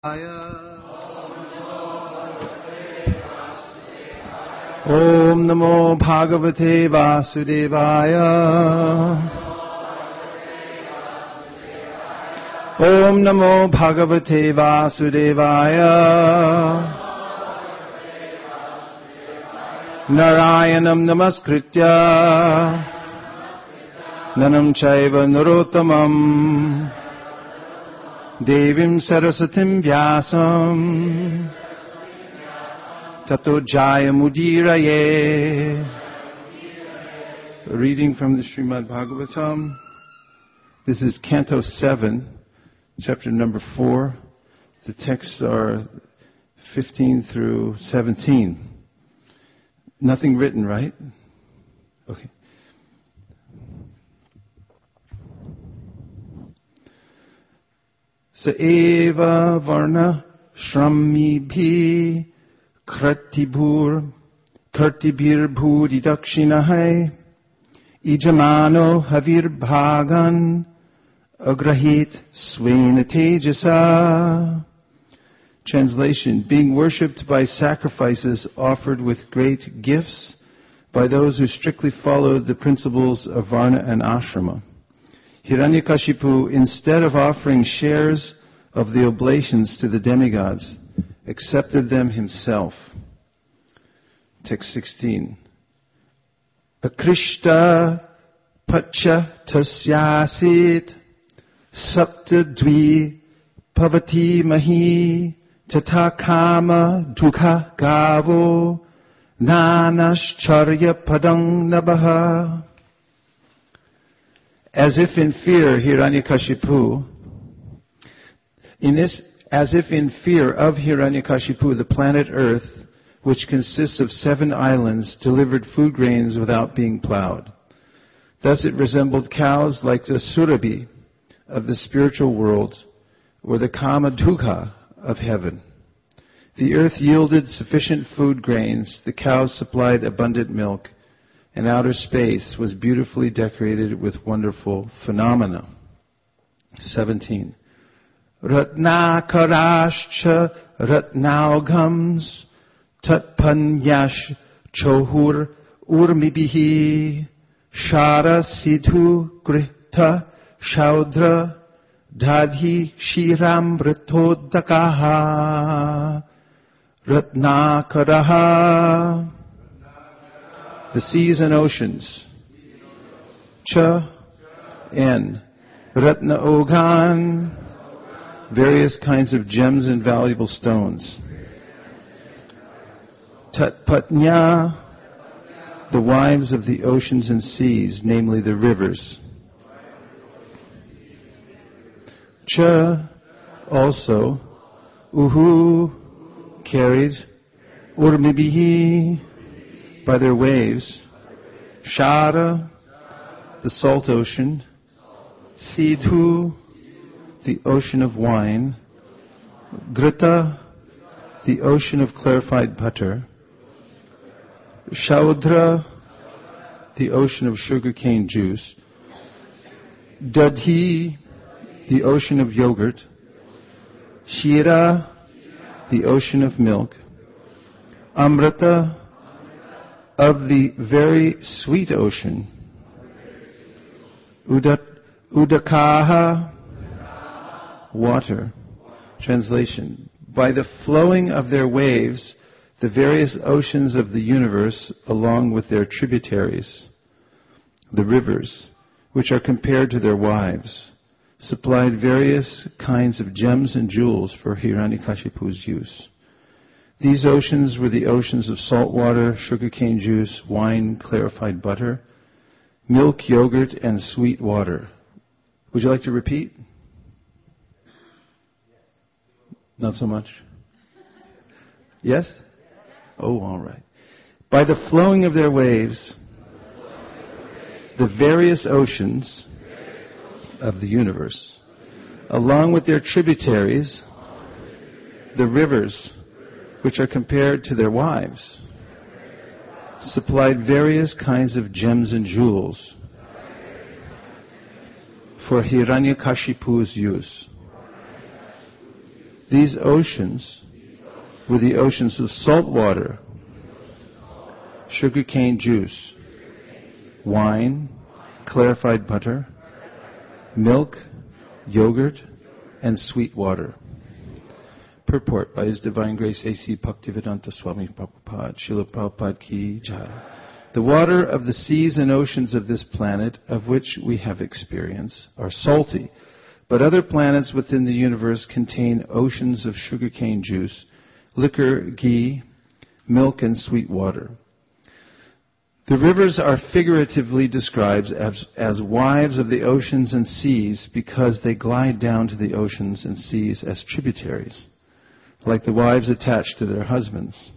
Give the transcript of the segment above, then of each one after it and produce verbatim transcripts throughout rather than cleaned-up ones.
Om Namo Bhagavate Vasudevaya. Om Namo Bhagavate Vasudevaya. Narayanam Namaskritya Nanam Chaiva Narottamam Devim Sarasatim Vyasam Tato Jaya Mudiraye. Reading from the Srimad Bhagavatam. This is Canto seven, chapter number four. The texts are fifteen through seventeen. Nothing written, right? Okay. Sa eva varna shramibhi kratibur kartibir bhudi dakshinahai ijamano havir bhagan agrahit svena tejasa. Translation: being worshipped by sacrifices offered with great gifts by those who strictly followed the principles of Varna and Ashrama. Hiranyakashipu, instead of offering shares of the oblations to the demigods, accepted them himself. Text sixteen. Akrishta pacha tasyasit sapta dvi pavati mahi tata kama dukha gavo nanascharya padang nabaha. As if in fear, Hiranyakashipu, in this, as if in fear of Hiranyakashipu, the planet Earth, which consists of seven islands, delivered food grains without being plowed. Thus it resembled cows like the Surabhi of the spiritual world, or the Kamadukha of heaven. The earth yielded sufficient food grains, the cows supplied abundant milk, and outer space was beautifully decorated with wonderful phenomena. seventeen. Ratnakarashcha ratnaugams tatpanyash chohur urmibihi shara sidhu grihta shaudra dadhi shiram rtodakaha ratnakaraha. The seas and oceans. Cha and Ratna Ogan, various kinds of gems and valuable stones. Tatpatnya, the wives of the oceans and seas, namely the rivers. Cha, also, Uhu, carried, Urmibihi, by their waves, Shara, the salt ocean, Sidhu, the ocean of wine, Grita, the ocean of clarified butter, Shaudra, the ocean of sugarcane juice, Dadhi, the ocean of yogurt, Shira, the ocean of milk, Amrita, of the very sweet ocean, Udat, Udakaha, water. Translation: by the flowing of their waves, the various oceans of the universe, along with their tributaries, the rivers, which are compared to their wives, supplied various kinds of gems and jewels for Hiranyakashipu's use. These oceans were the oceans of salt water, sugarcane juice, wine, clarified butter, milk, yogurt, and sweet water. Would you like to repeat? Not so much? Yes? Oh, all right. By the flowing of their waves, the various oceans of the universe, along with their tributaries, the rivers, which are compared to their wives, supplied various kinds of gems and jewels for Hiranyakashipu's use. These oceans were the oceans of salt water, sugarcane juice, wine, clarified butter, milk, yogurt, and sweet water. Purport by His Divine Grace A C Bhaktivedanta Swami Prabhupada, Srila Prabhupada Ki Jai. The water of the seas and oceans of this planet, of which we have experience, are salty, but other planets within the universe contain oceans of sugarcane juice, liquor, ghee, milk, and sweet water. The rivers are figuratively described as, as wives of the oceans and seas because they glide down to the oceans and seas as tributaries, like the wives attached to their husbands.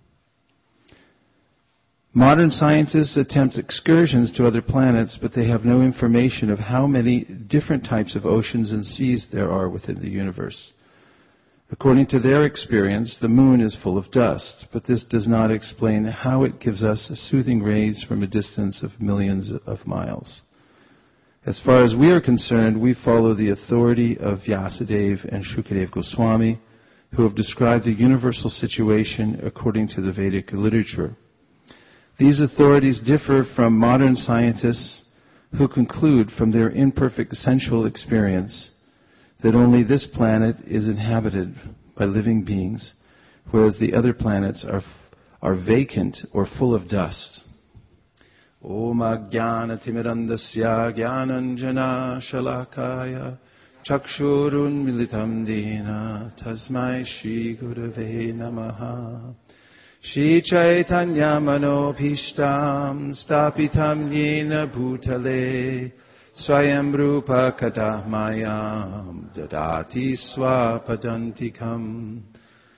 Modern scientists attempt excursions to other planets, but they have no information of how many different types of oceans and seas there are within the universe. According to their experience, the moon is full of dust, but this does not explain how it gives us soothing rays from a distance of millions of miles. As far as we are concerned, we follow the authority of Vyasadeva and Shukadeva Goswami, who have described the universal situation according to the Vedic literature. These authorities differ from modern scientists who conclude from their imperfect sensual experience that only this planet is inhabited by living beings, whereas the other planets are are vacant or full of dust. Om Ajnana Timirandasya Jnananjana Shalakaya Chakshurun Militam Dena Tasmai Shri Gurave Namaha Shri Chaitanya Manobhishtam Stapitam Yena Bhutale Swayam Rupa Kadahmayam Dadati Swapadantikam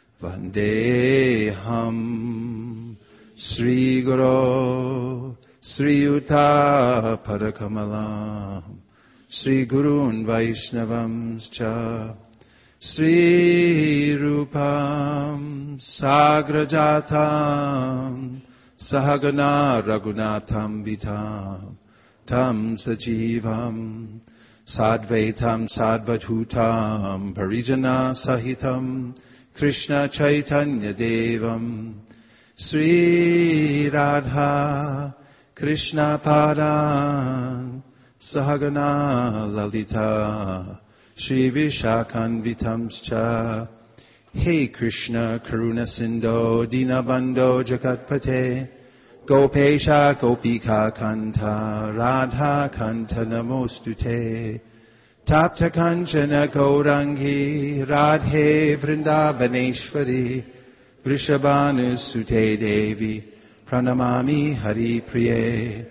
Vandeham Sri Guru Sri Yuta Parakamalam Sri Gurun Vaishnavamscha Sri Rupam Sagrajatam Sahagana Raghunatham Vitam Tam Sajivam Sadvaitam Sadvadhutam Parijana Sahitam Krishna Chaitanya Devam Sri Radha Krishna Padan Sahagana Lalita Shri Vishakhanvitamscha Hey Krishna Karuna Sindho Dinabandho Jagatpate Gopesha Gopika Kanta Radha Kanta Namostute Tapta Kanchana Gaurangi Radhe Vrindavaneshwari Vrishabhanu Sute Devi Pranamami Hari Priye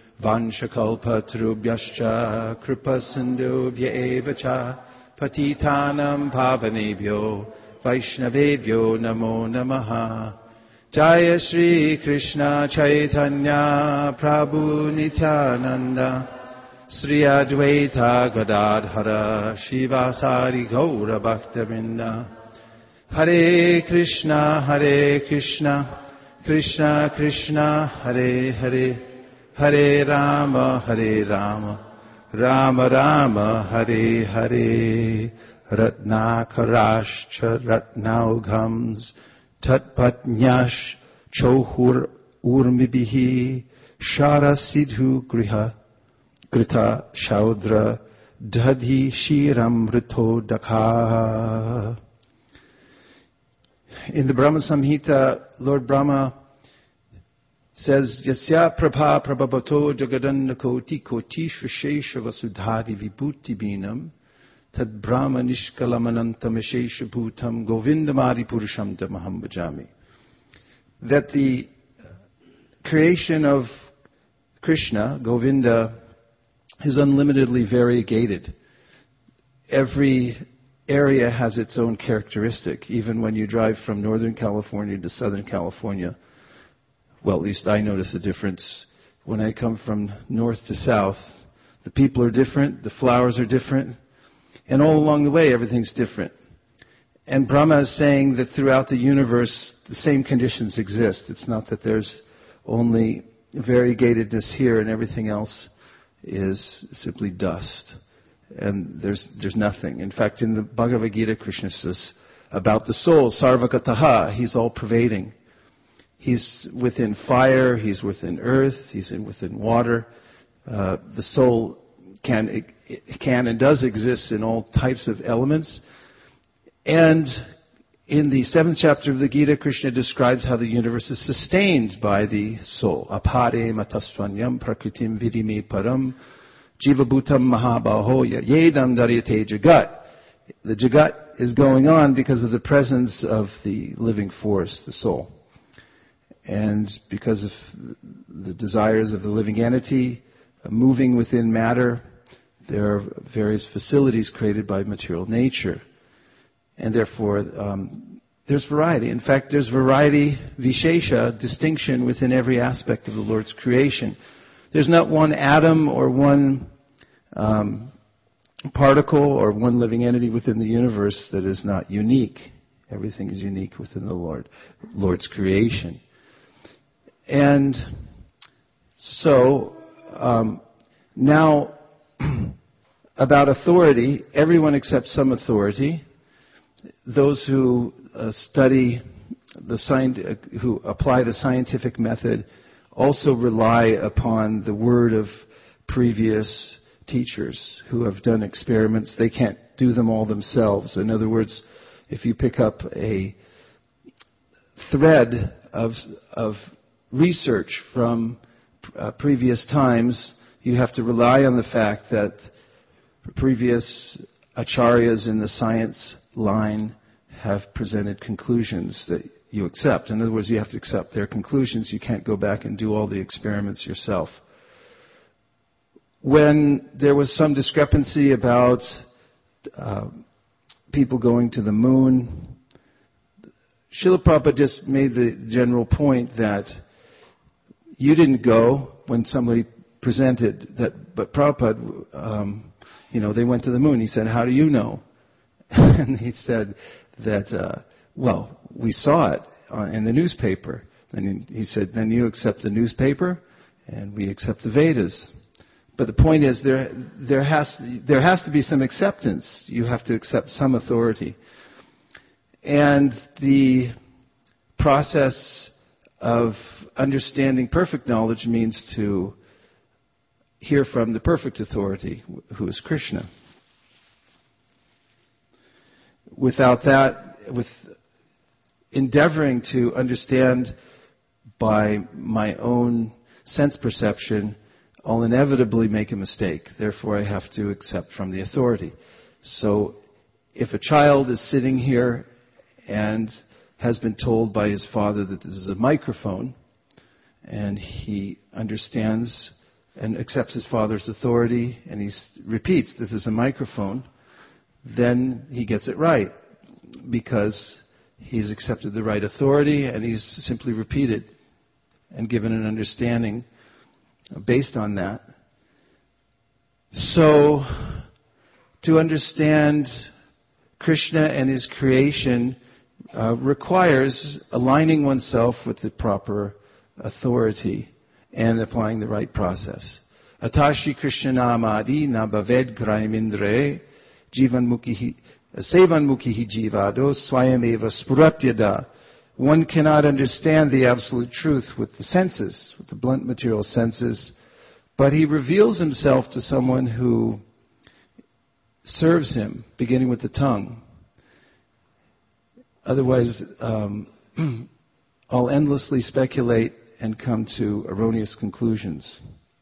Vanshakalpatrubhyascha Kripa Sindhubhya Evacha Patitanam Pavanebhyo Vaishnavebhyo Namo Namaha Jaya Shri Krishna Chaitanya Prabhu Nityananda Sri Advaita Gadadhara Shivasari Gaura Bhaktavinda Hare Krishna Hare Krishna Krishna Krishna Hare Hare Hare Rama Hare Rama Rama Rama Hare Hare Ratnakarashcha Ratnaugams Tatpatnyash Chohur Urmibihi Shara Sidhu Griha Grita Shaudra Dadhi Shiramrito Dakha. In the Brahma Samhita, Lord Brahma says, Yasya Prabha Prabhabato Jagadanna Koti Koti Shvashesha Vasudhari Vibhuti Binam Tad Brahma Nishkalamanantam Ashesha Bhutam Govindamari Purusham Damaham Bhajami. That the creation of Krishna, Govinda, is unlimitedly variegated. Every area has its own characteristic. Even when you drive from Northern California to Southern California, well, at least I notice a difference. When I come from north to south, the people are different, the flowers are different, and all along the way, everything's different. And Brahma is saying that throughout the universe, the same conditions exist. It's not that there's only variegatedness here and everything else is simply dust. And there's there's nothing. In fact, in the Bhagavad Gita, Krishna says, about the soul, sarvagataha, he's all pervading. He's within fire, he's within earth, he's in within water. Uh, the soul can, it can and does exist in all types of elements. And in the seventh chapter of the Gita, Krishna describes how the universe is sustained by the soul. Apare matasvanyam prakritim vidime param jivabhutam mahabahoya yedam daryate jagat. The jagat is going on because of the presence of the living force, the soul. And because of the desires of the living entity moving within matter, there are various facilities created by material nature. And therefore, um, there's variety. In fact, there's variety, vishesha, distinction within every aspect of the Lord's creation. There's not one atom or one um, particle or one living entity within the universe that is not unique. Everything is unique within the Lord, Lord's creation. And so, um, now, about authority, everyone accepts some authority. Those who uh, study the science, uh, who apply the scientific method, also rely upon the word of previous teachers who have done experiments. They can't do them all themselves. In other words, if you pick up a thread of of research from uh, previous times, you have to rely on the fact that previous acharyas in the science line have presented conclusions that you accept. In other words, you have to accept their conclusions. You can't go back and do all the experiments yourself. When there was some discrepancy about uh, people going to the moon, Srila Prabhupada just made the general point that you didn't go when somebody presented that, but Prabhupada, um, you know, they went to the moon. He said, how do you know? And he said that, uh, well, we saw it in the newspaper. And he said, then you accept the newspaper, and we accept the Vedas. But the point is, there there has there has to be some acceptance. You have to accept some authority. And the process of understanding perfect knowledge means to hear from the perfect authority, who is Krishna. Without that, with endeavoring to understand by my own sense perception, I'll inevitably make a mistake. Therefore, I have to accept from the authority. So, if a child is sitting here and has been told by his father that this is a microphone, and he understands and accepts his father's authority, and he repeats, this is a microphone, then he gets it right, because he's accepted the right authority, and he's simply repeated and given an understanding based on that. So, to understand Krishna and his creation uh, requires aligning oneself with the proper authority and applying the right process. Atashi Krishnamadi na bhaved graimindre jivan mukhi sevan mukhi jivado swayameva spuratyada. One cannot understand the absolute truth with the senses, with the blunt material senses, but he reveals himself to someone who serves him, beginning with the tongue. Otherwise, um, I'll endlessly speculate and come to erroneous conclusions.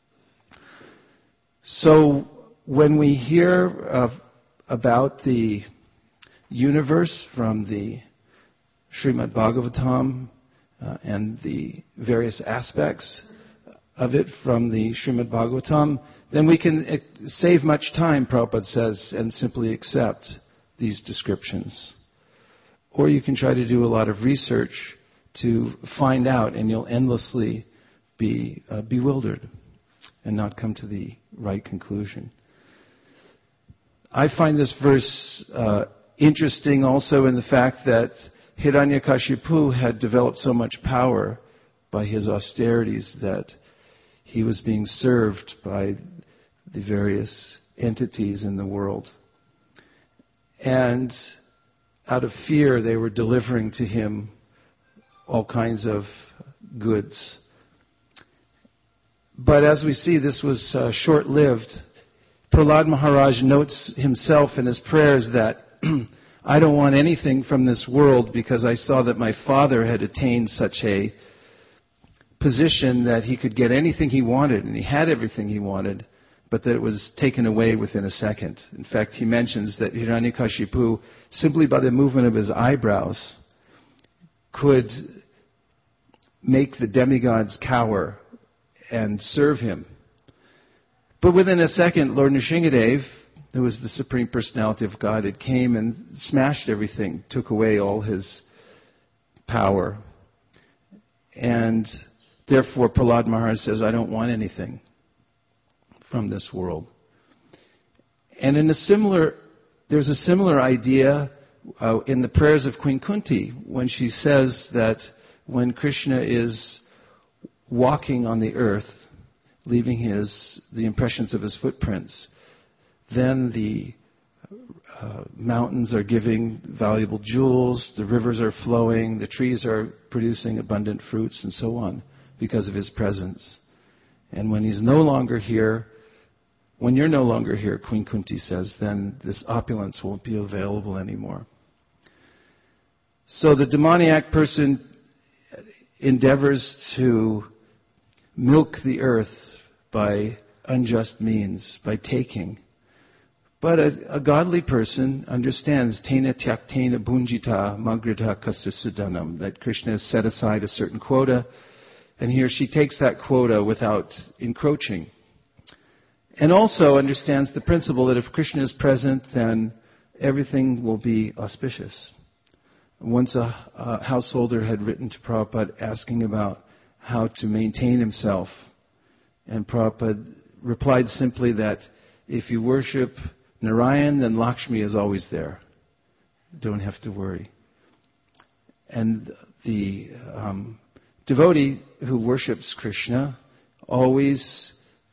So, when we hear of, about the universe from the Srimad Bhagavatam uh, and the various aspects of it from the Srimad Bhagavatam, then we can uh, save much time, Prabhupada says, and simply accept these descriptions. Or you can try to do a lot of research to find out, and you'll endlessly be uh, bewildered and not come to the right conclusion. I find this verse uh, interesting also in the fact that Hiranyakashipu had developed so much power by his austerities that he was being served by the various entities in the world. And out of fear, they were delivering to him all kinds of goods. But as we see, this was uh, short-lived. Prahlad Maharaj notes himself in his prayers that I don't want anything from this world because I saw that my father had attained such a position that he could get anything he wanted, and he had everything he wanted, but that it was taken away within a second. In fact, he mentions that Hiranyakashipu, simply by the movement of his eyebrows, could make the demigods cower and serve him. But within a second, Lord Nrsingadev, who was the Supreme Personality of Godhead, came and smashed everything, took away all his power. And therefore, Prahlad Maharaj says, I don't want anything from this world. And in a similar, there's a similar idea uh, in the prayers of Queen Kunti, when she says that when Krishna is walking on the earth, leaving his the impressions of his footprints, then the uh, mountains are giving valuable jewels, the rivers are flowing, the trees are producing abundant fruits, and so on, because of his presence. And when he's no longer here, when you're no longer here, Queen Kunti says, then this opulence won't be available anymore. So the demoniac person endeavors to milk the earth by unjust means, by taking. But a, a godly person understands tena tyaktena bunjita magridha kasasudanam, that Krishna has set aside a certain quota, and he or she takes that quota without encroaching. And also understands the principle that if Krishna is present, then everything will be auspicious. Once a, a householder had written to Prabhupada asking about how to maintain himself, and Prabhupada replied simply that if you worship Narayan, then Lakshmi is always there. Don't have to worry. And the um, devotee who worships Krishna always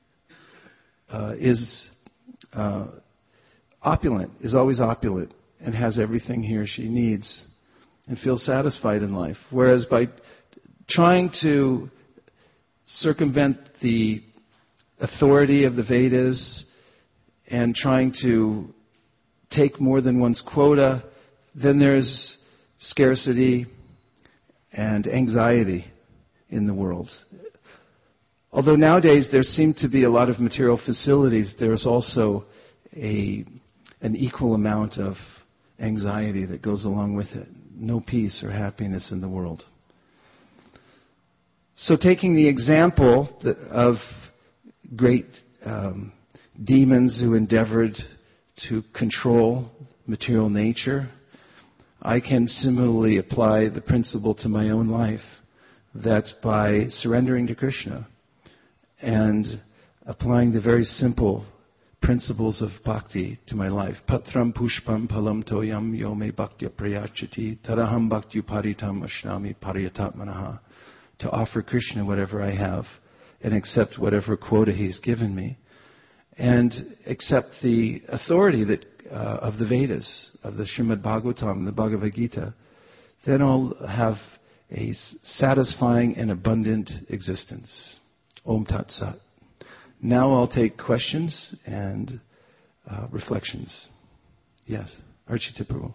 uh, is uh, opulent, is always opulent, and has everything he or she needs, and feels satisfied in life. Whereas by trying to circumvent the authority of the Vedas and trying to take more than one's quota, then there's scarcity and anxiety in the world. Although nowadays there seem to be a lot of material facilities, there's also a, an equal amount of anxiety that goes along with it. No peace or happiness in the world. So taking the example of great um, demons who endeavored to control material nature, I can similarly apply the principle to my own life, that by surrendering to Krishna and applying the very simple principles of bhakti to my life. Patram pushpam palam toyam yo me bhaktya prayachati taraham bhakti paritam ashnami pariyatatmanaha. To offer Krishna whatever I have and accept whatever quota he's given me, and accept the authority that uh, of the Vedas, of the Srimad Bhagavatam, the Bhagavad Gita, then I'll have a satisfying and abundant existence. Om Tat Sat. Now I'll take questions and uh, reflections. Yes, Archita Prabhu.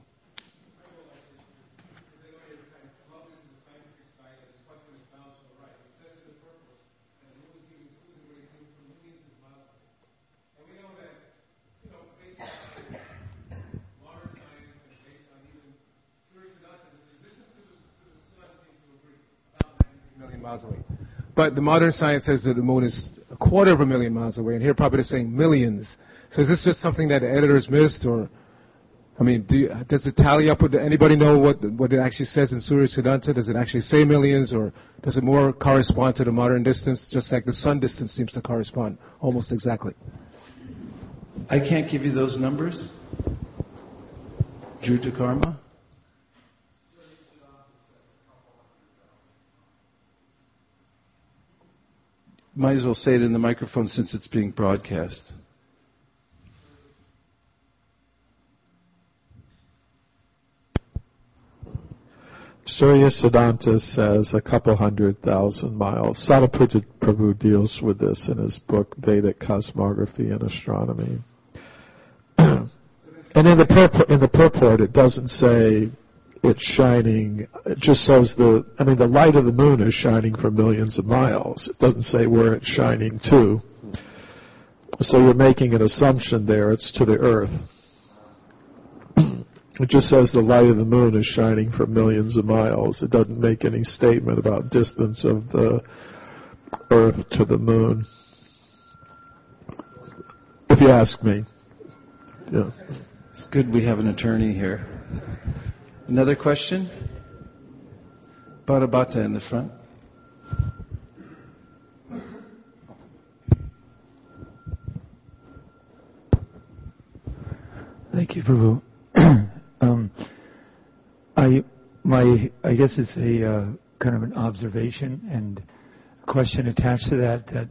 Miles away. But the modern science says that the moon is a quarter of a million miles away, and here Prabhupada is saying millions. So is this just something that the editors missed, or, I mean, do you, does it tally up with, anybody know what what it actually says in Surya Siddhanta? Does it actually say millions, or does it more correspond to the modern distance, just like the sun distance seems to correspond almost exactly? I can't give you those numbers. Due to karma? Might as well say it in the microphone since it's being broadcast. Surya Siddhanta says a couple hundred thousand miles. Sadhaputta Prabhu deals with this in his book Vedic Cosmography and Astronomy. And in the purport, in the purport, it doesn't say it's shining. It just says the. I mean, the light of the moon is shining for millions of miles. It doesn't say where it's shining to. So you're making an assumption there. It's to the Earth. It just says the light of the moon is shining for millions of miles. It doesn't make any statement about distance of the Earth to the moon. If you ask me. Yeah. It's good we have an attorney here. Another question? Bharabata in the front. Thank you, Prabhu. um, I, my, I guess it's a uh, kind of an observation and question attached to that. That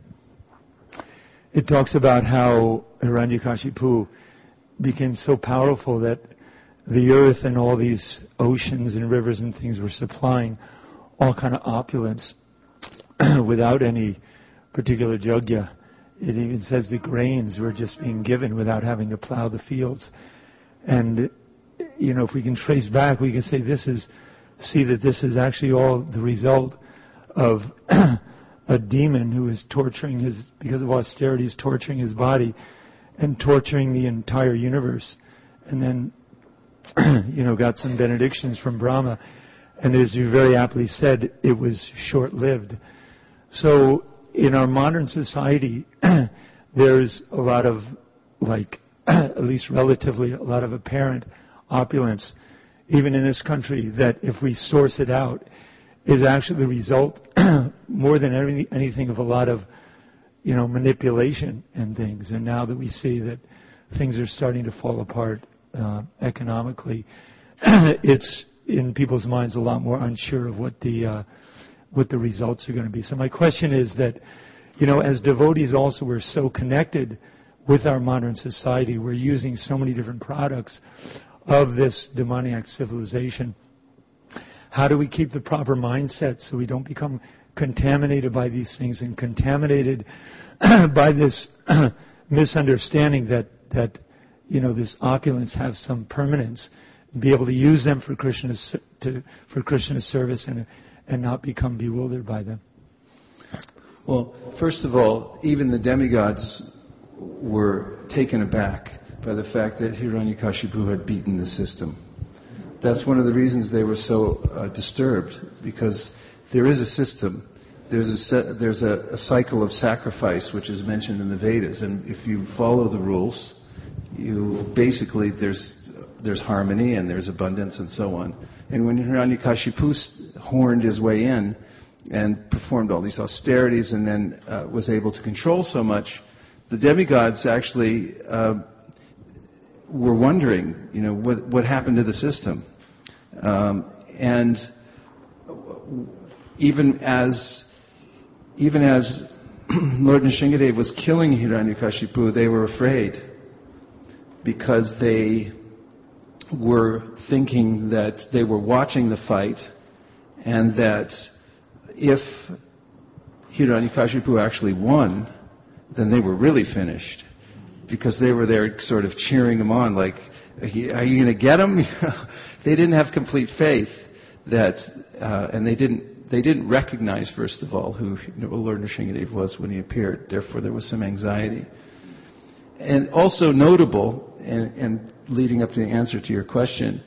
it talks about how Hiranyakashipu became so powerful that the earth and all these oceans and rivers and things were supplying all kind of opulence without any particular yajna. It even says the grains were just being given without having to plow the fields. And, you know, if we can trace back, we can say this is, see that this is actually all the result of a demon who is torturing his, because of austerities, torturing his body and torturing the entire universe. And then, you know, got some benedictions from Brahma. And as you very aptly said, it was short-lived. So in our modern society, there's a lot of, like, at least relatively, a lot of apparent opulence, even in this country, that if we source it out, is actually the result, more than any, anything, of a lot of, you know, manipulation and things. And now that we see that things are starting to fall apart uh, economically, it's in people's minds a lot more unsure of what the uh, what the results are going to be. So my question is that, you know, as devotees also, we're so connected with our modern society. We're using so many different products of this demoniac civilization. How do we keep the proper mindset so we don't become contaminated by these things and contaminated by this misunderstanding that, that, you know, this opulence has some permanence, be able to use them for Krishna's, to, for Krishna's service and, and not become bewildered by them? Well, first of all, even the demigods were taken aback by the fact that Hiranyakashipu had beaten the system. That's one of the reasons they were so uh, disturbed, because there is a system. There's a se- there's a, a cycle of sacrifice which is mentioned in the Vedas, and if you follow the rules, you basically there's there's harmony and there's abundance and so on. And when Hiranyakashipu horned his way in and performed all these austerities and then uh, was able to control so much, the demigods actually uh, were wondering, you know, what, what happened to the system. Um, and even as even as Lord Nrsingadev was killing Hiranyakashipu, they were afraid, because they were thinking that they were watching the fight, and that if Hiranyakashipu actually won, then they were really finished, because they were there sort of cheering him on, like, are you going to get him? They didn't have complete faith that, uh, and they didn't they didn't recognize, first of all, who Lord Nrsingadev was when he appeared. Therefore, there was some anxiety. And also notable, and, and leading up to the answer to your question,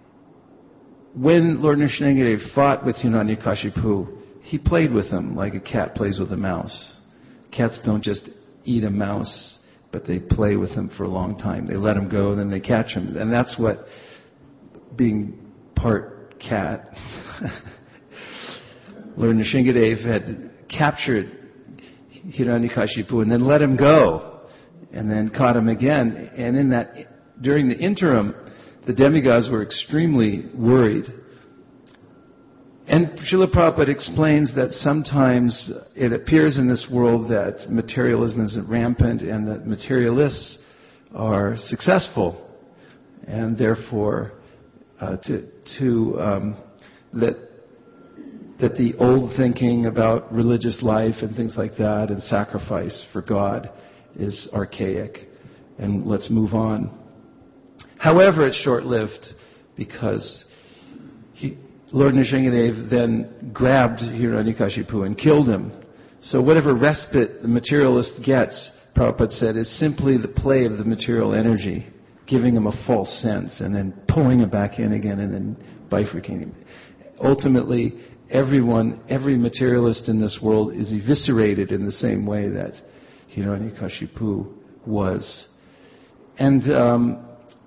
when Lord Nrsingadev fought with Hiranyakashipu, he played with him like a cat plays with a mouse. Cats don't just eat a mouse, but they play with him for a long time. They let him go, then they catch him. And that's what being part cat, Lord Nrsingadev had captured Hiranyakashipu and then let him go, and then caught him again. And in that, during the interim, the demigods were extremely worried. And Srila Prabhupada explains that sometimes it appears in this world that materialism is rampant and that materialists are successful, and therefore uh, to, to um, that that the old thinking about religious life and things like that and sacrifice for God is archaic, and let's move on. However, it's short-lived because he, Lord Nrsingadev then grabbed Hiranyakashipu and killed him. So whatever respite the materialist gets, Prabhupada said, is simply the play of the material energy, giving him a false sense and then pulling him back in again and then bifurcating him. Ultimately, everyone, every materialist in this world is eviscerated in the same way that Hiranyakashipu was. And um,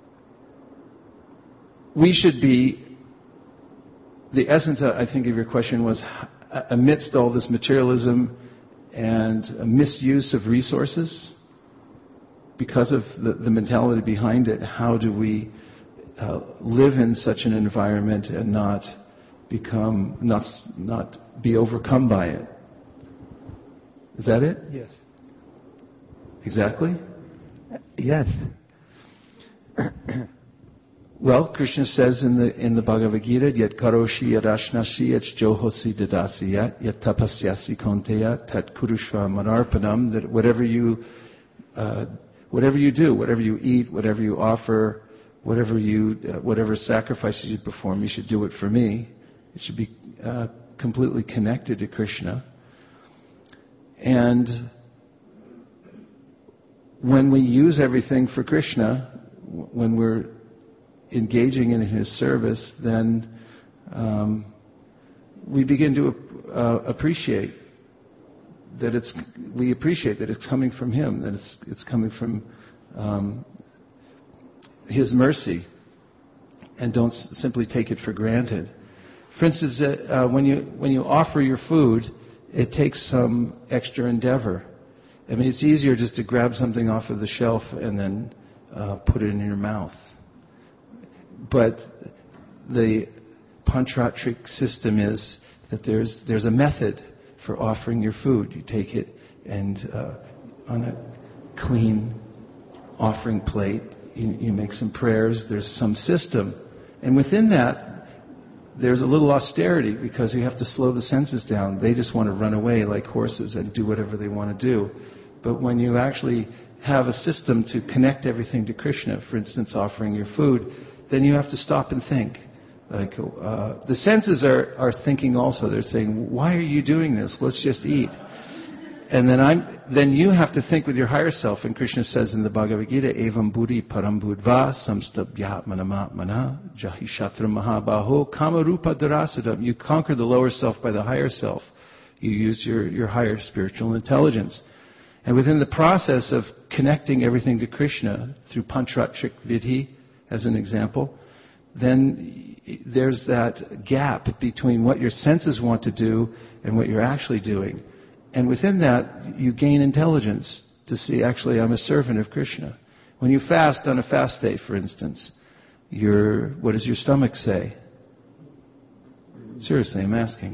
we should be, the essence, I think, of your question was, amidst all this materialism and a misuse of resources, because of the, the mentality behind it, how do we uh, live in such an environment and not become, not, not be overcome by it? Is that it? Yes. Exactly? Yes. Well, Krishna says in the in the Bhagavad Gita, Yat karoshi yadashnashi yat johosi dadasi yat yat tapasyasi konteya tat kurushva manarpanam, that whatever you uh, whatever you do, whatever you eat, whatever you offer, whatever you uh, whatever sacrifices you perform, you should do it for me. It should be uh, completely connected to Krishna. And when we use everything for Krishna, when we're engaging in His service, then um, we begin to uh, appreciate that it's. We appreciate that it's coming from Him, that it's it's coming from um, His mercy, and don't s- simply take it for granted. For instance, uh, when you when you offer your food, it takes some extra endeavor. I mean, it's easier just to grab something off of the shelf and then uh, put it in your mouth. But the Pantratric system is that there's there's a method for offering your food. You take it and uh, on a clean offering plate, you, you make some prayers. There's some system, and within that, there's a little austerity because you have to slow the senses down. They just want to run away like horses and do whatever they want to do. But when you actually have a system to connect everything to Krishna, for instance, offering your food, then you have to stop and think. Like uh, the senses are, are thinking also. They're saying, "Why are you doing this? Let's just eat." And then I'm. Then you have to think with your higher self. And Krishna says in the Bhagavad Gita, "Evam buddhi param buddhva samstabhyatmanamātmana jahi shatra mahabaho kamarupa darasadam." You conquer the lower self by the higher self. You use your, your higher spiritual intelligence. And within the process of connecting everything to Krishna through Pantratric Vidhi, as an example, then there's that gap between what your senses want to do and what you're actually doing. And within that, you gain intelligence to see, actually, I'm a servant of Krishna. When you fast on a fast day, for instance, your, what does your stomach say? Seriously, I'm asking.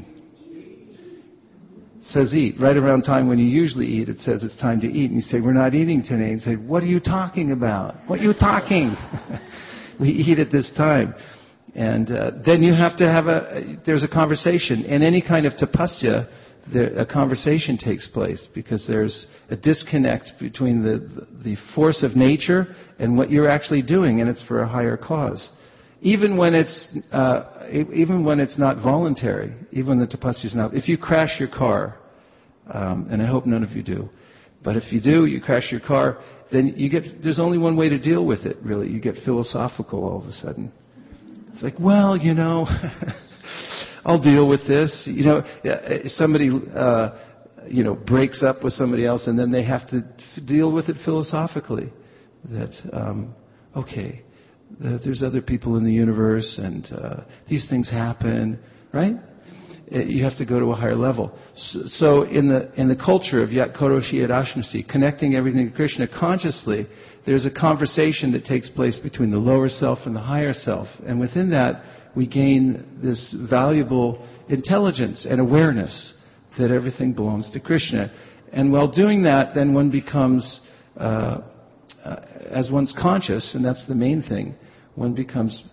It says eat. Right around time when you usually eat, it says it's time to eat. And you say, we're not eating today. And you say, what are you talking about? What are you talking? We eat at this time. And uh, then you have to have a, there's a conversation. In any kind of tapasya, there, a conversation takes place because there's a disconnect between the, the force of nature and what you're actually doing, and it's for a higher cause. Even when it's, uh, even when it's not voluntary, even when the tapasya is not, if you crash your car, um, and I hope none of you do, but if you do, you crash your car, then you get, there's only one way to deal with it, really. You get philosophical all of a sudden. It's like, well, you know, I'll deal with this. You know, somebody, uh, you know, breaks up with somebody else and then they have to f- deal with it philosophically. That, um, okay, the, there's other people in the universe and uh, these things happen, right? You have to go to a higher level. So, so in the in the culture of Yat Karoshi Yadashnasi, connecting everything to Krishna consciously, there's a conversation that takes place between the lower self and the higher self. And within that, we gain this valuable intelligence and awareness that everything belongs to Krishna. And while doing that, then one becomes, uh, uh, as one's conscious, and that's the main thing, one becomes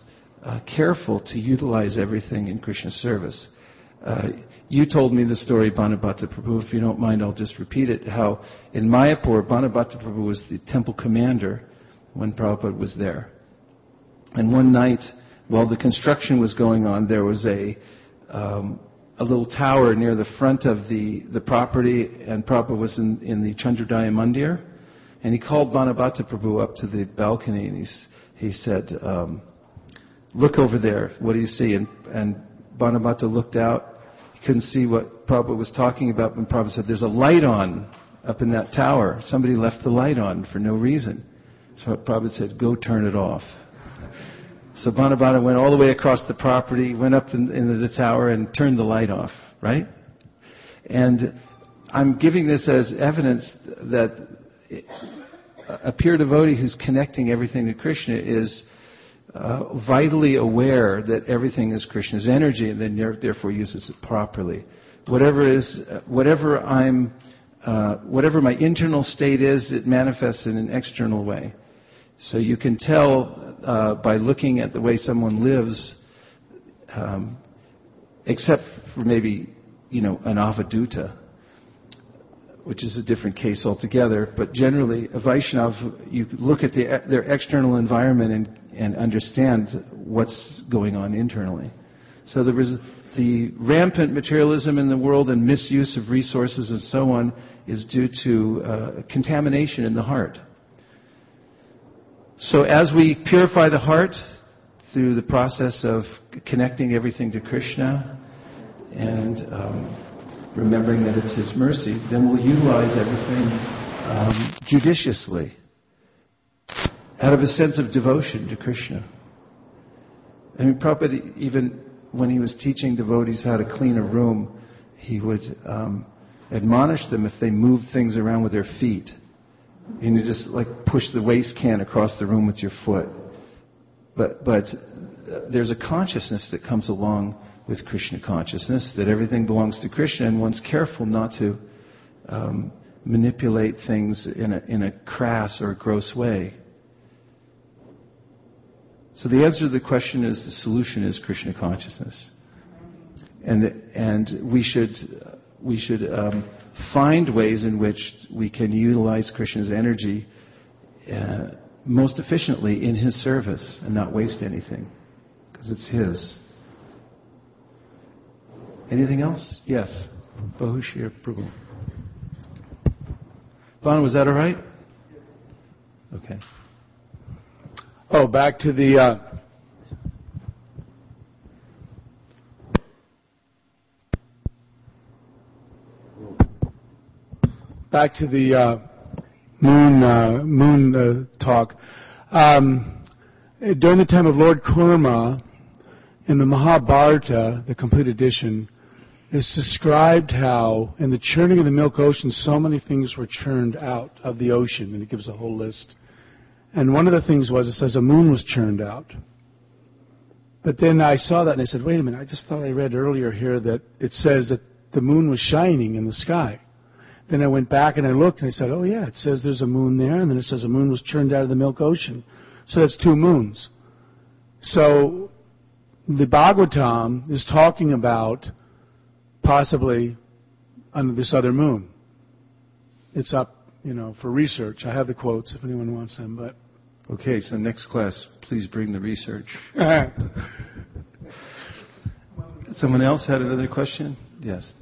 uh, careful to utilize everything in Krishna service. Uh, you told me the story, Bhanabhata Prabhu. If you don't mind, I'll just repeat it. How in Mayapur, Bhanabhata Prabhu was the temple commander when Prabhupada was there. And one night, while the construction was going on, there was a um, a little tower near the front of the, the property, and Prabhupada was in, in the Chandrodaya Mandir. And he called Bhanabhata Prabhu up to the balcony, and he's, he said, um, look over there, what do you see? And, and Bhanabhata looked out. He couldn't see what Prabhupada was talking about when Prabhupada said, there's a light on up in that tower. Somebody left the light on for no reason. So Prabhupada said, go turn it off. So Bhanabhata went all the way across the property, went up in, into the tower and turned the light off, right? And I'm giving this as evidence that a pure devotee who's connecting everything to Krishna is uh, vitally aware that everything is Krishna's energy, and then therefore uses it properly. Whatever is, whatever I'm, uh, whatever my internal state is, it manifests in an external way. So you can tell uh, by looking at the way someone lives, um, except for maybe, you know, an avaduta, which is a different case altogether. But generally, a Vaishnav, you look at the, their external environment and, and understand what's going on internally. So there was the rampant materialism in the world and misuse of resources and so on is due to uh, contamination in the heart. So as we purify the heart through the process of connecting everything to Krishna and um, remembering that it's His mercy, then we'll utilize everything um, judiciously out of a sense of devotion to Krishna. I mean, Prabhupada, even when he was teaching devotees how to clean a room, he would um, admonish them if they moved things around with their feet. And you just like push the waste can across the room with your foot. But but uh, there's a consciousness that comes along with Krishna consciousness, that everything belongs to Krishna, and one's careful not to um, manipulate things in a, in a crass or gross way. So the answer to the question is, the solution is Krishna consciousness. And and we should we should um, find ways in which we can utilize Krishna's energy uh, most efficiently in His service and not waste anything, because it's His. Anything else? Yes. Bahushir Prabhu. Vaughn, was that all right? Okay. Oh, back to the... Uh Back to the uh, moon uh, moon uh, talk. Um, during the time of Lord Kurma, in the Mahabharata, the complete edition, it's described how in the churning of the milk ocean, so many things were churned out of the ocean, and it gives a whole list. And one of the things was, it says a moon was churned out. But then I saw that and I said, wait a minute, I just thought I read earlier here that it says that the moon was shining in the sky. Then I went back and I looked and I said, oh yeah, it says there's a moon there, and then it says a moon was churned out of the milk ocean. So that's two moons. So the Bhagavatam is talking about possibly under this other moon. It's up, you know, for research. I have the quotes if anyone wants them, but... Okay, so next class, please bring the research. Someone else had another question? Yes.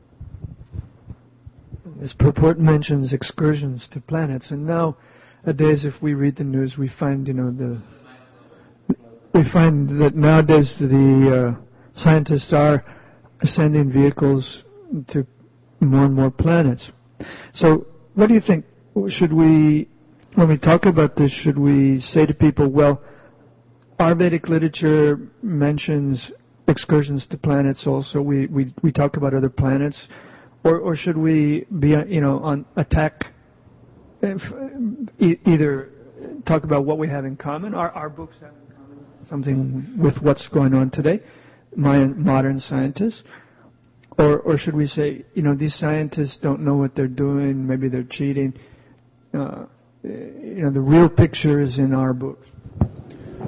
This purport mentions excursions to planets, and nowadays, if we read the news, we find, you know, the we find that nowadays the uh, scientists are sending vehicles to more and more planets. So, what do you think? Should we, when we talk about this, should we say to people, well, our Vedic literature mentions excursions to planets also. We we we talk about other planets. Or, or should we be, you know, on attack, if, e- either talk about what we have in common, our, our books have in common something with what's going on today, my, modern scientists, or, or should we say, you know, these scientists don't know what they're doing, maybe they're cheating, uh, you know, the real picture is in our books.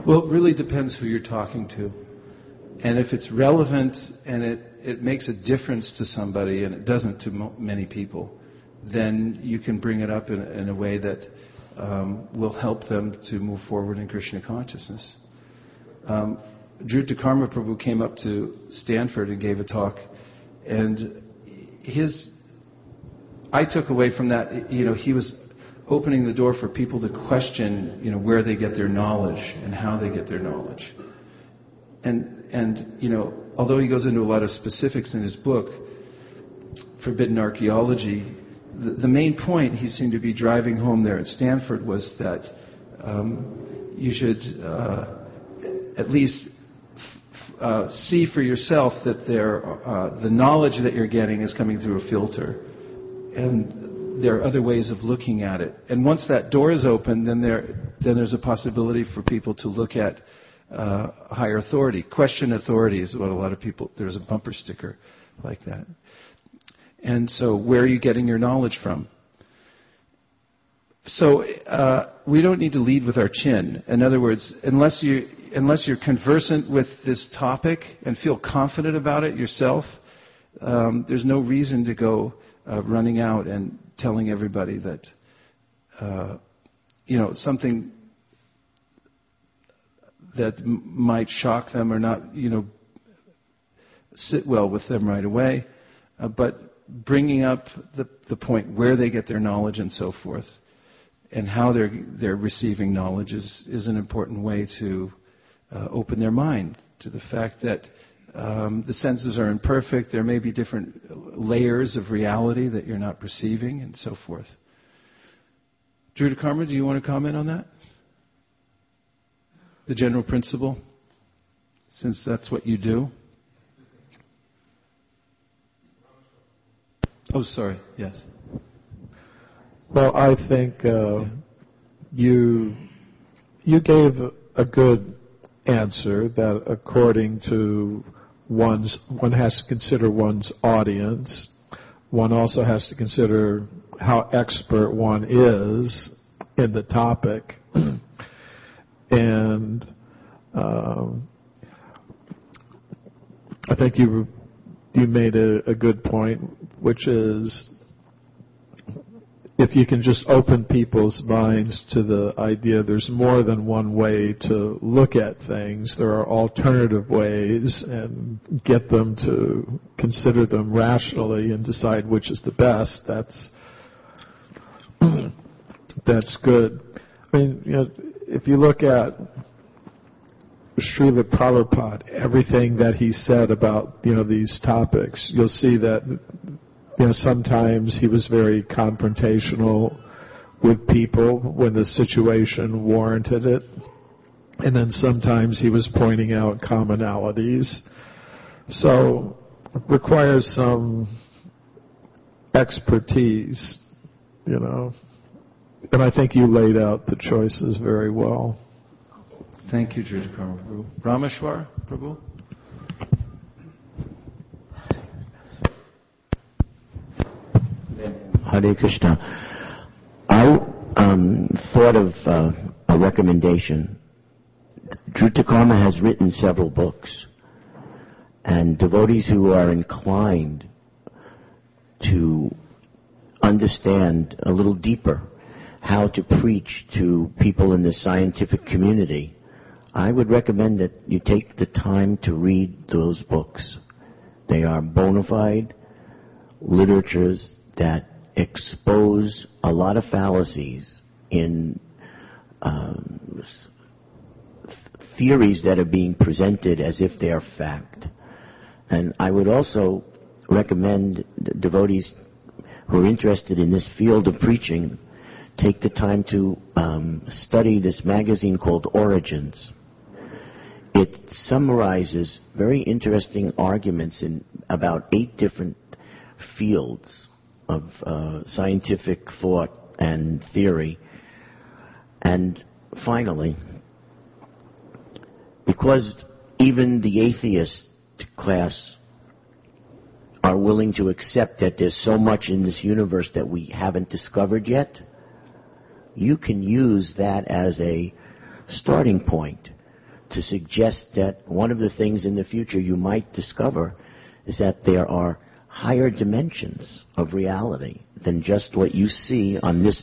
Well, it really depends who you're talking to. And if it's relevant and it, it makes a difference to somebody, and it doesn't to mo- many people, then you can bring it up in, in a way that um, will help them to move forward in Krishna consciousness. Um, Dhruta Karma Prabhu came up to Stanford and gave a talk, and his, I took away from that, you know, he was opening the door for people to question, you know, where they get their knowledge and how they get their knowledge. And, and you know, although he goes into a lot of specifics in his book, Forbidden Archaeology, the, the main point he seemed to be driving home there at Stanford was that um, you should uh, at least f- uh, see for yourself that there, uh, the knowledge that you're getting is coming through a filter. And there are other ways of looking at it. And once that door is open, then there then there's a possibility for people to look at uh, higher authority. Question authority is what a lot of people, there's a bumper sticker like that. And so where are you getting your knowledge from? So uh, we don't need to lead with our chin. In other words, unless, you, unless you're conversant with this topic and feel confident about it yourself, um, there's no reason to go uh, running out and telling everybody that, uh, you know, something that m- might shock them or not, you know, sit well with them right away, uh, but bringing up the, the point where they get their knowledge and so forth, and how they're they're receiving knowledge is, is an important way to uh, open their mind to the fact that um, the senses are imperfect. There may be different layers of reality that you're not perceiving, and so forth. Dhruta Karma, do you want to comment on that? The general principle, since that's what you do. Oh, sorry. Yes. Well, I think uh, yeah. you you gave a good answer that according to one's, one has to consider one's audience. One also has to consider how expert one is in the topic. And um, I think you you made a, a good point, which is if you can just open people's minds to the idea there's more than one way to look at things, there are alternative ways, and get them to consider them rationally and decide which is the best, that's that's good. I mean, you know, if you look at Srila Prabhupada, everything that he said about, you know, these topics, you'll see that, you know, sometimes he was very confrontational with people when the situation warranted it, and then sometimes he was pointing out commonalities. So it requires some expertise, you know. And I think you laid out the choices very well. Thank you, Dhruta Karma Prabhu. Rameshwar Prabhu? Hare Krishna. I um, thought of uh, a recommendation. Dhruta Karma has written several books, and devotees who are inclined to understand a little deeper how to preach to people in the scientific community, I would recommend that you take the time to read those books. They are bona fide literatures that expose a lot of fallacies in um, theories that are being presented as if they are fact. And I would also recommend devotees who are interested in this field of preaching take the time to um, study this magazine called Origins. It summarizes very interesting arguments in about eight different fields of uh, scientific thought and theory. And finally, because even the atheist class are willing to accept that there's so much in this universe that we haven't discovered yet, you can use that as a starting point to suggest that one of the things in the future you might discover is that there are higher dimensions of reality than just what you see on this.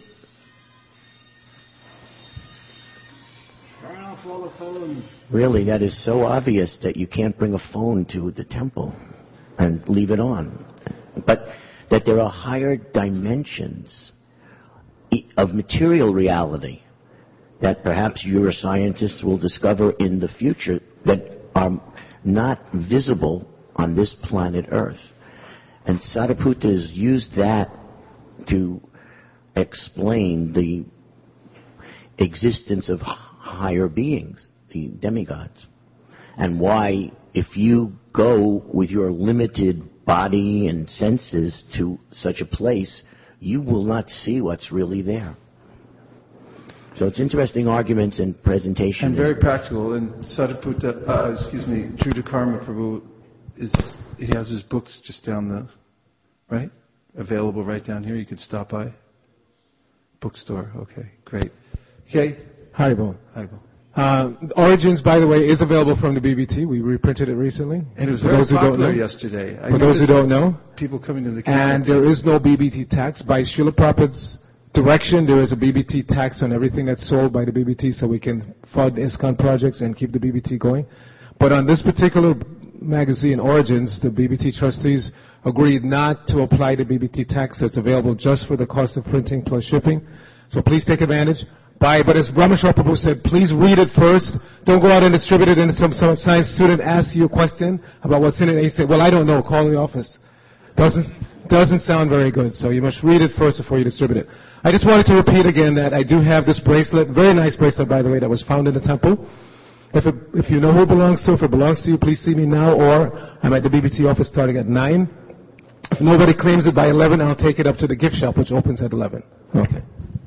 Really, that is so obvious that you can't bring a phone to the temple and leave it on. But that there are higher dimensions of material reality that perhaps neuroscientists will discover in the future that are not visible on this planet Earth. And Sariputta has used that to explain the existence of higher beings, the demigods, and why if you go with your limited body and senses to such a place, you will not see what's really there. So it's interesting arguments and presentation. And very practical. And Sariputta, uh, excuse me, Jyotirkarma Prabhu, is, he has his books just down the, right? Available right down here. You could stop by. Bookstore. Okay, great. Okay. Haribol. Haribol. Uh, Origins, by the way, is available from the B B T. We reprinted it recently. And it was For very those who don't popular know. yesterday. I For those who don't know. People coming to the And there is no B B T tax. By Srila Prabhupada's direction, there is a B B T tax on everything that's sold by the B B T so we can fund ISKCON projects and keep the B B T going. But on this particular magazine, Origins, the B B T trustees agreed not to apply the B B T tax. It's available just for the cost of printing plus shipping. So please take advantage. Buy, but as Rameshwar Prabhu said, please read it first. Don't go out and distribute it, and some, some science student asks you a question about what's in it, and you say, well, I don't know, call the office. Doesn't, doesn't sound very good, so you must read it first before you distribute it. I just wanted to repeat again that I do have this bracelet, very nice bracelet, by the way, that was found in the temple. If, it, if you know who it belongs to, if it belongs to you, please see me now, or I'm at the B B T office starting at nine. If nobody claims it by eleven, I'll take it up to the gift shop, which opens at eleven. Okay.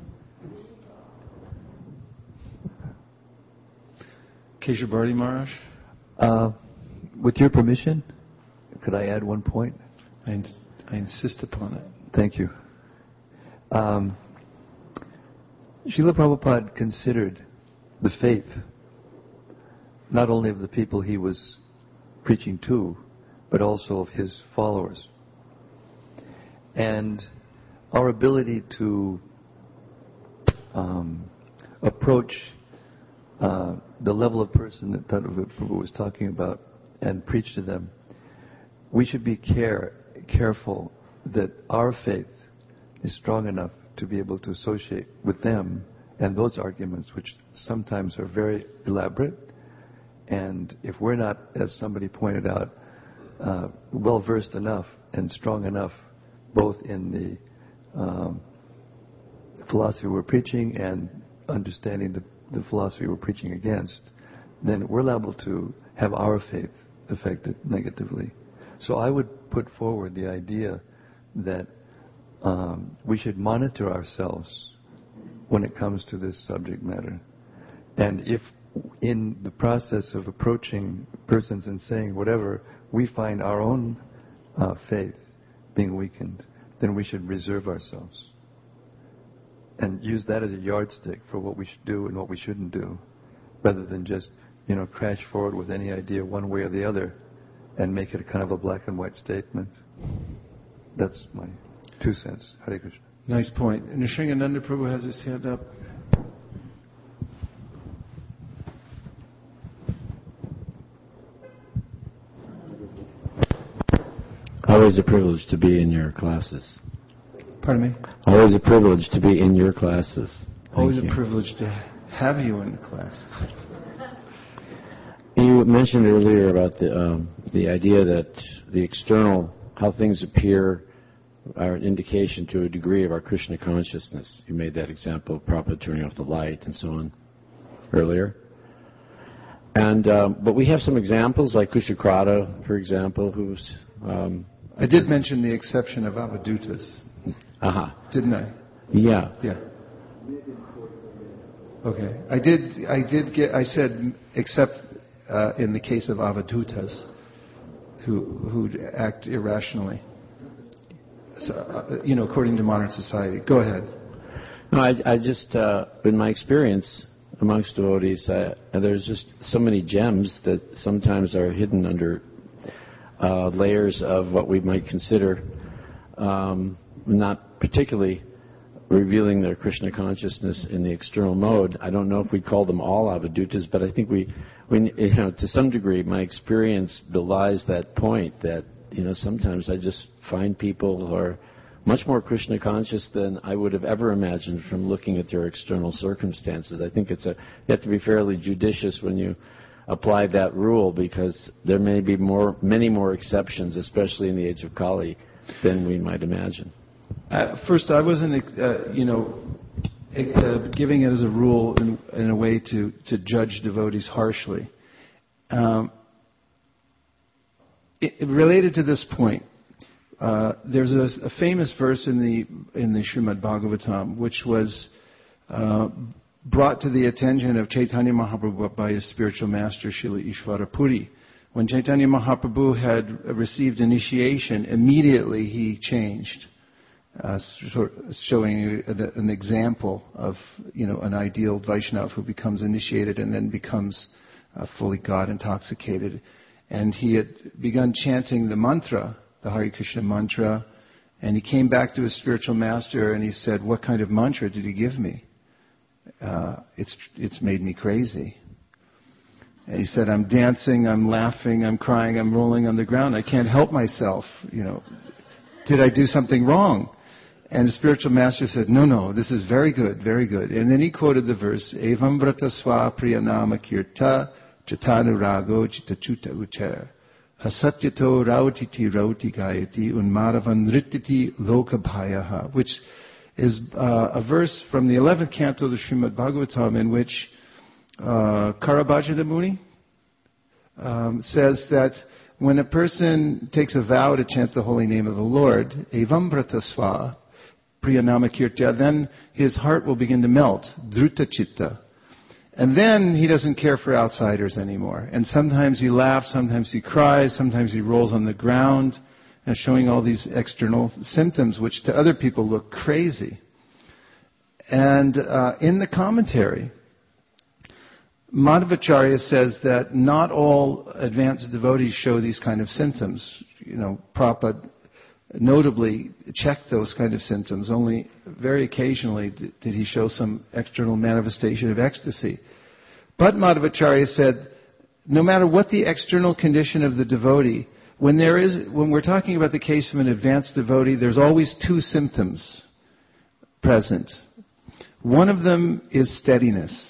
Keshavarti Maharaj? Uh, with your permission, could I add one point? I, in, I insist upon it. Thank you. Um, Srila Prabhupada considered the faith not only of the people he was preaching to, but also of his followers. And our ability to um, approach uh, the level of person that Tattva Prabhu was talking about and preach to them, we should be care, careful that our faith is strong enough to be able to associate with them and those arguments, which sometimes are very elaborate. And if we're not, as somebody pointed out, uh, well-versed enough and strong enough, both in the um, philosophy we're preaching and understanding the, the philosophy we're preaching against, then we're liable to have our faith affected negatively. So I would put forward the idea that um, we should monitor ourselves when it comes to this subject matter. And if in the process of approaching persons and saying whatever, we find our own uh, faith being weakened, then we should reserve ourselves and use that as a yardstick for what we should do and what we shouldn't do, rather than just, you know, crash forward with any idea one way or the other and make it a kind of a black and white statement. That's my two cents. Hare Krishna. Nice point. Nrsingananda Prabhu has his hand up. Always a privilege to be in your classes. Pardon me? Always a privilege to be in your classes. Thank Always you. a privilege to have you in the class. You mentioned earlier about the um, the idea that the external, how things appear, are an indication to a degree of our Krishna consciousness. You made that example of Prabhupada turning off the light and so on earlier. And um, but we have some examples like Kushakrata, for example, who's um, I did mention the exception of Avadutas. Aha. Uh-huh. Didn't I? Yeah. Yeah. Okay. I did. I did get. I said except uh, in the case of Avadutas, who who act irrationally. So, uh, you know, according to modern society. Go ahead. No, I, I just, uh, in my experience, amongst devotees. Uh, and there's just so many gems that sometimes are hidden under uh, layers of what we might consider um, not particularly revealing their Krishna consciousness in the external mode. I don't know if we'd call them all avadutas, but I think we, we, you know, to some degree, my experience belies that point that, you know, sometimes I just find people who are much more Krishna conscious than I would have ever imagined from looking at their external circumstances. I think it's a, you have to be fairly judicious when you apply that rule, because there may be more, many more exceptions, especially in the age of Kali, than we might imagine. Uh, first, I wasn't, uh, you know, uh, giving it as a rule in, in a way to, to judge devotees harshly. Um, it, it related to this point, uh, there's a, a famous verse in the in the Srimad Bhagavatam, which was uh, brought to the attention of Chaitanya Mahaprabhu by his spiritual master, Srila Ishvara Puri. When Chaitanya Mahaprabhu had received initiation, immediately he changed. Uh, sort of showing an, an example of, you know, an ideal Vaishnava who becomes initiated and then becomes uh, fully God intoxicated. And he had begun chanting the mantra, the Hare Krishna mantra, and he came back to his spiritual master and he said, "What kind of mantra did you give me? Uh, it's it's made me crazy." And he said, "I'm dancing, I'm laughing, I'm crying, I'm rolling on the ground. I can't help myself. You know, did I do something wrong?" And the spiritual master said, no, no, this is very good, very good. And then he quoted the verse, Evam vrata swa priyanama kirta chatanurago chitachuta ucher hasatyato rautiti rauti gayati unmaravan rittiti lokabhayaha, which is uh, a verse from the eleventh canto of the Srimad Bhagavatam, in which uh, Karabhajana Muni um, says that when a person takes a vow to chant the holy name of the Lord, Evam vrata swa Priyanama Kirtya, then his heart will begin to melt, Dhruta Chitta. And then he doesn't care for outsiders anymore. And sometimes he laughs, sometimes he cries, sometimes he rolls on the ground, and showing all these external symptoms which to other people look crazy. And uh, in the commentary, Madhvacharya says that not all advanced devotees show these kind of symptoms. You know, Prabhupada notably checked those kind of symptoms. Only very occasionally did he show some external manifestation of ecstasy. But Madhvacharya said, no matter what the external condition of the devotee, when there is, when we're talking about the case of an advanced devotee, there's always two symptoms present. One of them is steadiness.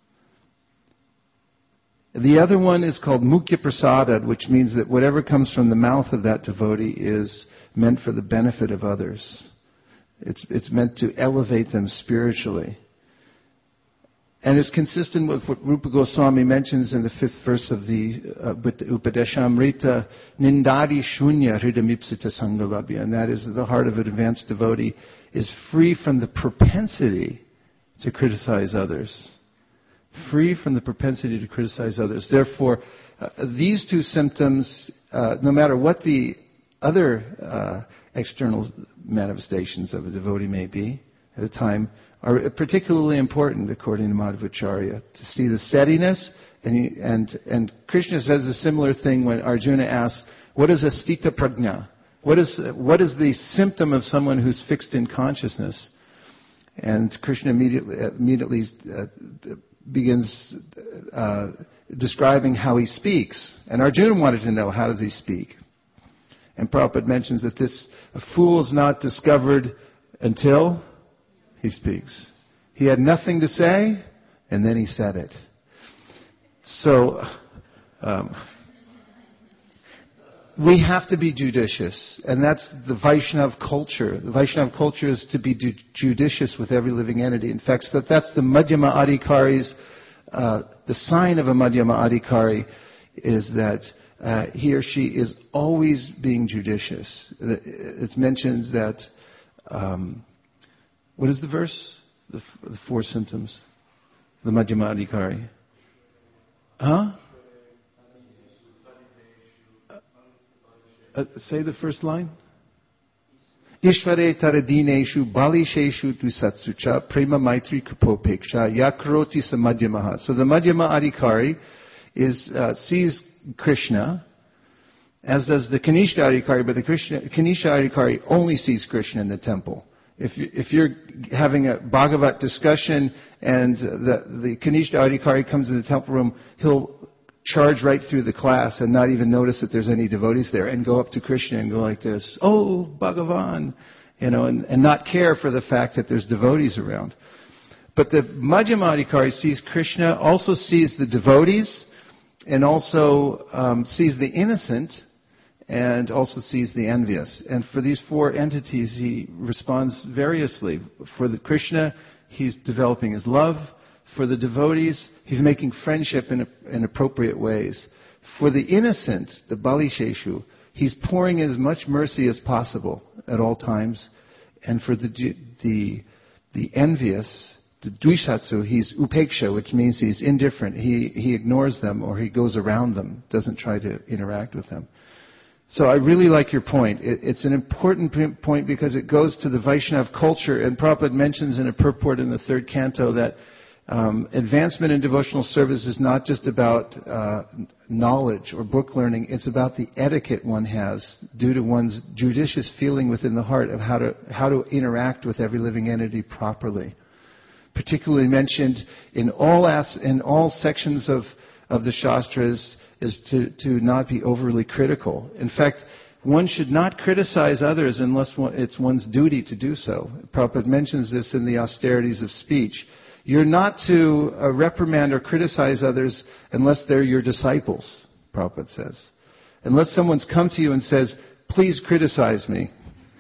The other one is called Mukhya Prasada, which means that whatever comes from the mouth of that devotee is meant for the benefit of others. It's, it's meant to elevate them spiritually. And it's consistent with what Rupa Goswami mentions in the fifth verse of the uh, Upadeshamrita, Nindadi Shunya Hridamipsita Sangalabhya. And that is that the heart of an advanced devotee is free from the propensity to criticize others. Free from the propensity to criticize others. Therefore, uh, these two symptoms, uh, no matter what the other uh, external manifestations of a devotee may be at a time, are particularly important, according to Madhvacharya, to see the steadiness. And, he, and, and Krishna says a similar thing when Arjuna asks, what is astita prajna? What is, what is the symptom of someone who's fixed in consciousness? And Krishna immediately, immediately uh, begins uh, describing how he speaks. And Arjuna wanted to know, how does he speak? And Prabhupada mentions that this, a fool is not discovered until he speaks. He had nothing to say, and then he said it. So, um, we have to be judicious, and that's the Vaishnava culture. The Vaishnava culture is to be ju- judicious with every living entity. In fact, that that's the Madhyama Adhikari's, uh, the sign of a Madhyama Adhikari is that uh, he or she is always being judicious. It's mentioned that, um, what is the verse? The, f- the four symptoms. The Madhyama Adhikari. Huh? Uh, say the first line. Ishvare taradineshu balisheshu tu satsucha prema maitri kripopeksha yakroti samadhyamaha. So the Madhyama Adhikari is, uh, sees Krishna, as does the Kanishta Adhikari, but the Krishna, Kanishta Adhikari only sees Krishna in the temple. If, you, if you're having a Bhagavat discussion and the, the Kanishta Adhikari comes in the temple room, he'll charge right through the class and not even notice that there's any devotees there and go up to Krishna and go like this, oh, Bhagavan, you know, and, and not care for the fact that there's devotees around. But the Madhyama Adhikari sees Krishna, also sees the devotees, and also um, sees the innocent, and also sees the envious. And for these four entities, he responds variously. For the Krishna, he's developing his love. For the devotees, he's making friendship in, in appropriate ways. For the innocent, the Balisheshu, he's pouring as much mercy as possible at all times. And for the the, the envious, the Dvishatsu, he's upeksha, which means he's indifferent. He, he ignores them or he goes around them, doesn't try to interact with them. So I really like your point. It, it's an important point because it goes to the Vaishnava culture. And Prabhupada mentions in a purport in the third canto that um, advancement in devotional service is not just about uh, knowledge or book learning. It's about the etiquette one has due to one's judicious feeling within the heart of how to how to interact with every living entity properly. Particularly mentioned in all as, in all sections of, of the Shastras is to, to not be overly critical. In fact, one should not criticize others unless one, it's one's duty to do so. Prabhupada mentions this in the austerities of speech. You're not to uh, reprimand or criticize others unless they're your disciples, Prabhupada says. Unless someone's come to you and says, please criticize me,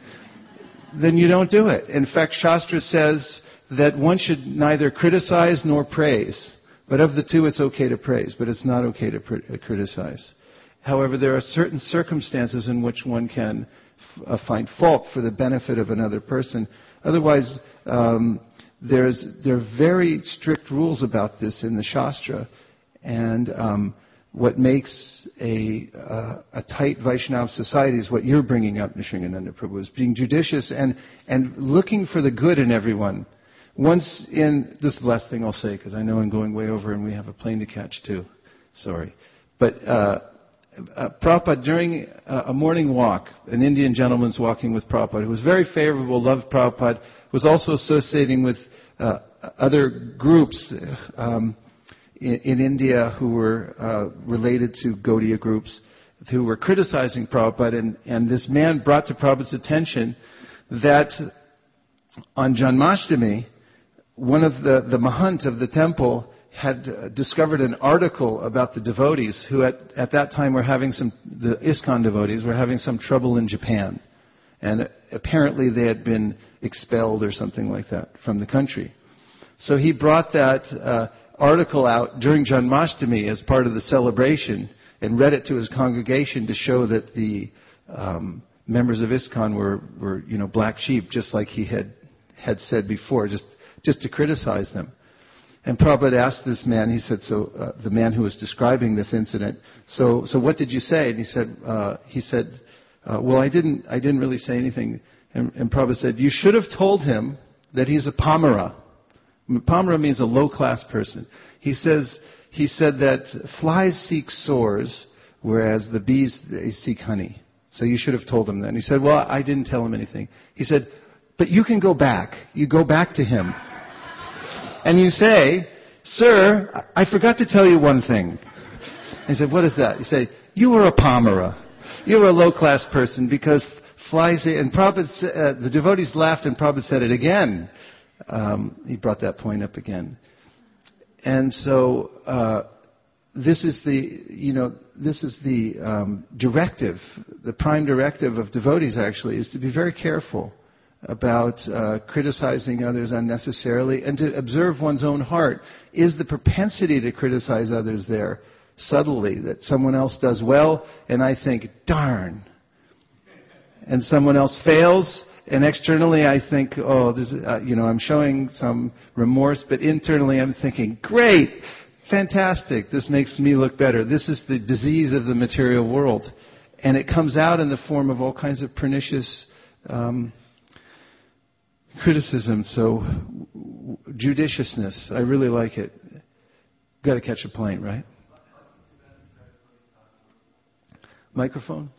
then you don't do it. In fact, Shastra says that one should neither criticize nor praise. But of the two, it's okay to praise, but it's not okay to pr- criticize. However, there are certain circumstances in which one can f- uh, find fault for the benefit of another person. Otherwise, um, there's there are very strict rules about this in the Shastra, and um, what makes a uh, a tight Vaishnava society is what you're bringing up, Nisringananda Prabhu, is being judicious and and looking for the good in everyone. Once in, this is the last thing I'll say because I know I'm going way over and we have a plane to catch too. Sorry. But uh, uh, Prabhupada, during uh, a morning walk, an Indian gentleman's walking with Prabhupada who was very favorable, loved Prabhupada, was also associating with uh, other groups um, in, in India who were uh, related to Gaudiya groups who were criticizing Prabhupada. And, and this man brought to Prabhupada's attention that on Janmashtami, one of the, the Mahant of the temple had uh, discovered an article about the devotees who at, at that time were having some, the ISKCON devotees were having some trouble in Japan. And apparently they had been expelled or something like that from the country. So he brought that uh, article out during Janmashtami as part of the celebration and read it to his congregation to show that the um, members of ISKCON were, were, you know, black sheep, just like he had, had said before, just just to criticize them. And Prabhupada asked this man, he said, so uh, the man who was describing this incident, so so what did you say? And he said, uh, he said, uh, well, I didn't, I didn't really say anything. And, and Prabhupada said, you should have told him that he's a pamara. Pamara means a low-class person. He says, he said that flies seek sores, whereas the bees they seek honey. So you should have told him that. And he said, well, I didn't tell him anything. He said, but you can go back. You go back to him. And you say, sir, I forgot to tell you one thing. He said, what is that? You say, you were a pamara. You were a low-class person because flies... And Prabhupada, uh, the devotees laughed and Prabhupada said it again. Um, he brought that point up again. And so uh, this is the, you know, this is the um, directive, the prime directive of devotees actually, is to be very careful about uh, criticizing others unnecessarily and to observe one's own heart. Is the propensity to criticize others there subtly, that someone else does well and I think, darn, and someone else fails and externally I think, oh, this is, uh, you know, I'm showing some remorse, but internally I'm thinking, great, fantastic, this makes me look better. This is the disease of the material world. And it comes out in the form of all kinds of pernicious um, criticism. So judiciousness. I really like it. Got to catch a plane, right? Microphone?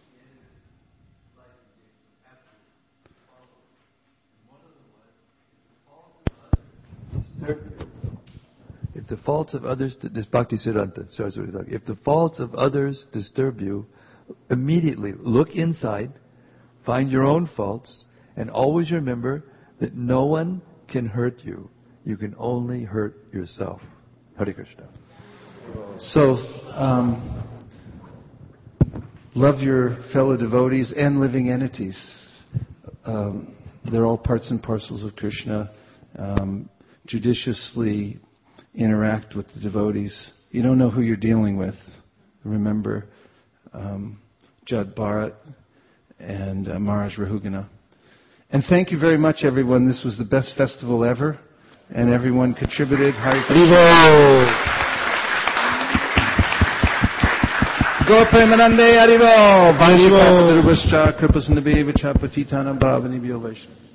If the faults of others, this Bhakti Siddhanta, Saraswati Thakur, if the faults of others disturb you, immediately look inside, find your own faults, and always remember that no one can hurt you. You can only hurt yourself. Hare Krishna. So, um, love your fellow devotees and living entities. Um, they're all parts and parcels of Krishna. Um, judiciously interact with the devotees. You don't know who you're dealing with. Remember um, Jad Bharat and uh, Maharaj Rahugana. And thank you very much, everyone. This was the best festival ever, and everyone contributed. Hare Krishna. Go Premanande Haribo. Vanshi Papadurvascha Kripasanabhe Vacha Patitanam Bhavanibhyo Vaishnava.